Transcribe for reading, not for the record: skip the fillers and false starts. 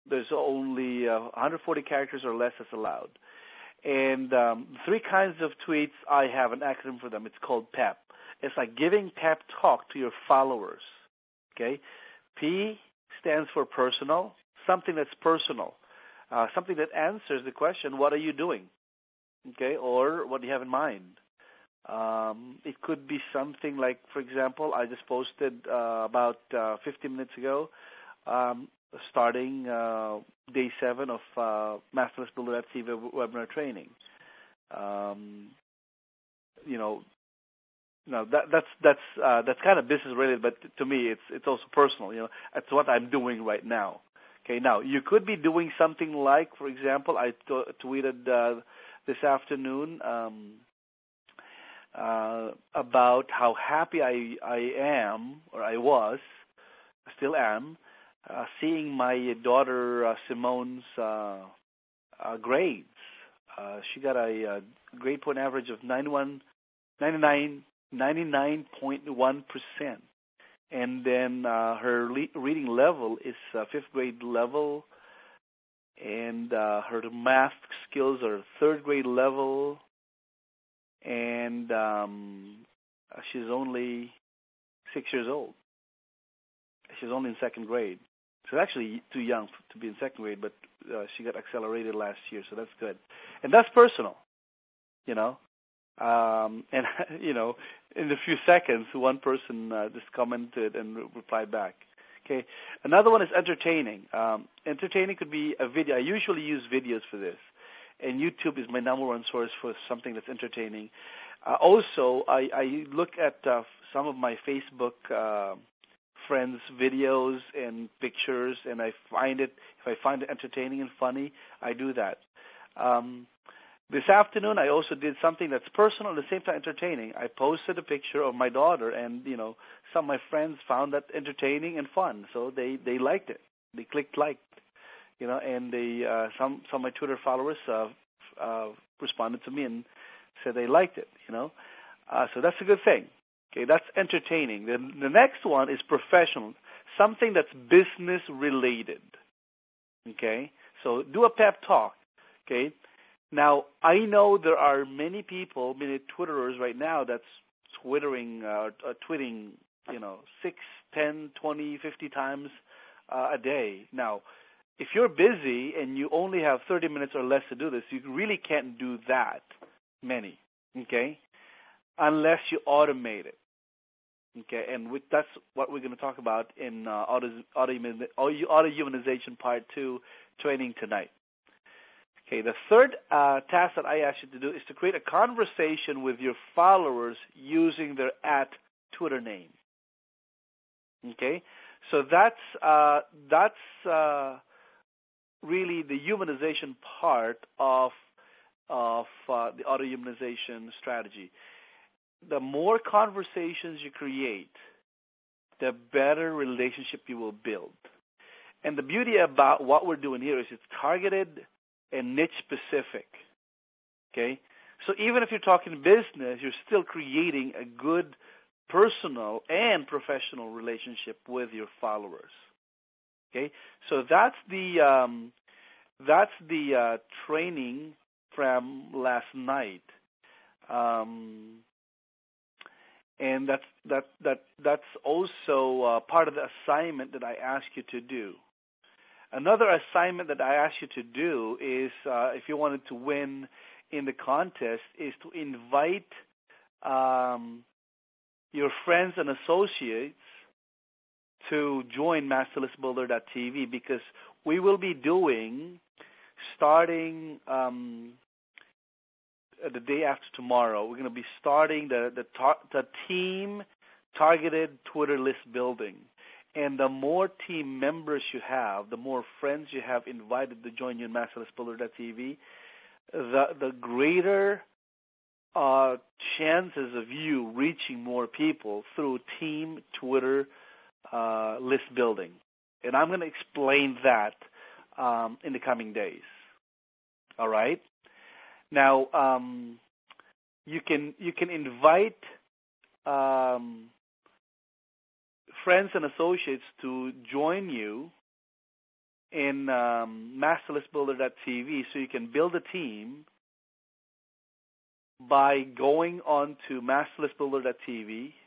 There's only 140 characters or less is allowed. And three kinds of tweets, I have an acronym for them. It's called PEP. It's like giving pep talk to your followers. Okay? P stands for personal, something that's personal, something that answers the question, what are you doing? Okay? Or what do you have in mind? It could be something like, for example, I just posted about 15 minutes ago, starting day 7 of Masterless Builder TV webinar training. That's kind of business related, but to me, it's also personal. It's what I'm doing right now. Okay, now you could be doing something like, for example, I tweeted this afternoon about how happy I am, or I was, still am, seeing my daughter Simone's grades. She got a grade point average of 99.1%. And then her reading level is 5th grade level, and her math skills are 3rd grade level, and she's only 6 years old. She's only in 2nd grade. She's actually too young to be in 2nd grade, but she got accelerated last year, so that's good. And that's personal, and, in a few seconds, one person just commented and replied back. Okay. Another one is entertaining. Entertaining could be a video. I usually use videos for this, and YouTube is my number one source for something that's entertaining. Also, I look at some of my Facebook friends' videos and pictures, and if I find it entertaining and funny, I do that. This afternoon, I also did something that's personal and at the same time entertaining. I posted a picture of my daughter, and some of my friends found that entertaining and fun, so they liked it. They clicked like, and they some of my Twitter followers responded to me and said they liked it. So that's a good thing. Okay, that's entertaining. The next one is professional, something that's business related. Okay, so do a pep talk. Okay. Now, I know there are many people, many Twitterers right now that's tweeting, 6, 10, 20, 50 times a day. Now, if you're busy and you only have 30 minutes or less to do this, you really can't do that many, okay, unless you automate it. Okay, and that's what we're going to talk about in auto-humanization Part 2 training tonight. Okay, the third task that I ask you to do is to create a conversation with your followers using their @Twitter name. Okay, so that's really the humanization part of the auto-humanization strategy. The more conversations you create, the better relationship you will build. And the beauty about what we're doing here is it's targeted and niche specific. Okay? So even if you're talking business, you're still creating a good personal and professional relationship with your followers. Okay? So that's the training from last night. And that's also part of the assignment that I ask you to do. Another assignment that I ask you to do is, if you wanted to win in the contest, is to invite your friends and associates to join MasterlessBuilder.tv, because we will be doing, starting the day after tomorrow, we're going to be starting the team targeted Twitter list building. And the more team members you have, the more friends you have invited to join you in MasterlessBuilder.tv, the greater chances of you reaching more people through team Twitter list building. And I'm going to explain that in the coming days. All right? Now, you can invite friends and associates to join you, in MasterListBuilder.tv, so you can build a team by going on to MasterListBuilder.tv,